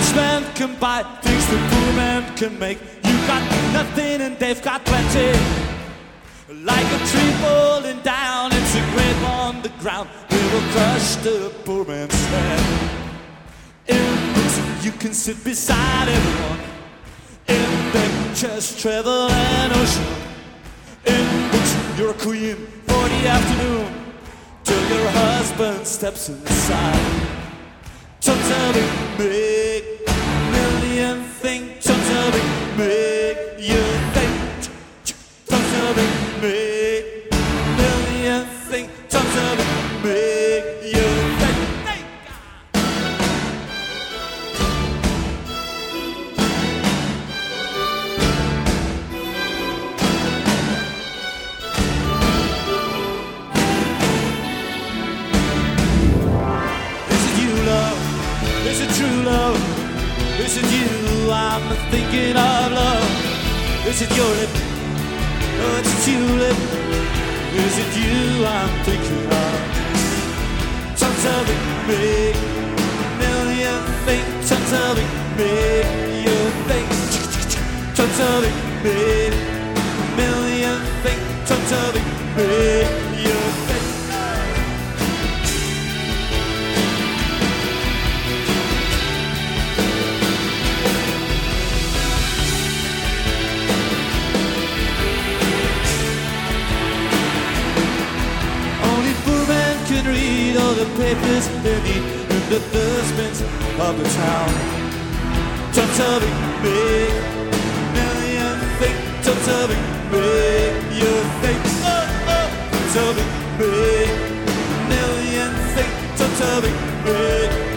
rich man can buy things the poor man can make. You got nothing and they've got plenty. Like a tree falling down, it's a grave on the ground. It will crush the poor man's head. In books you can sit beside everyone. In them just travel an ocean. In books you're a queen for the afternoon, till your husband steps inside. Don't tell me make million things. Don't tell me make you think. Don't tell me make million things. Don't tell me make you think. Is it true love? Is it you I'm thinking of, love? Is it your lip? Oh, it's a tulip. Is it you I'm thinking of? Tons of it, big million things. Tons of it, big you think. Tons of it, big million things. Tons of it, big you think. Can read all the papers they need in the dustbins of the town. Tons of it, big million things. Tons of it, big you think. Oh, oh. Tons of it, big million things. Tons of it, big.